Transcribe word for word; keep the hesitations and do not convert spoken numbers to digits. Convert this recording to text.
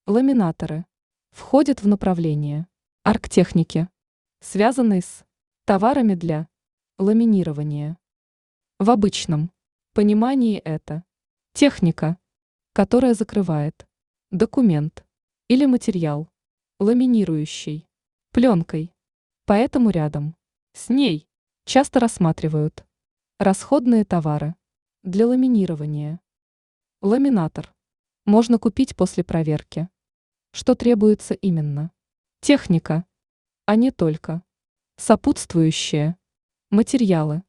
Ламинаторы входят в направление оргтехники, связанной с товарами для ламинирования. В обычном понимании это техника, которая закрывает документ или материал, ламинирующий пленкой. Поэтому рядом с ней часто рассматривают расходные товары для ламинирования. Ламинатор можно купить после проверки, что требуется именно техника, а не только сопутствующие материалы.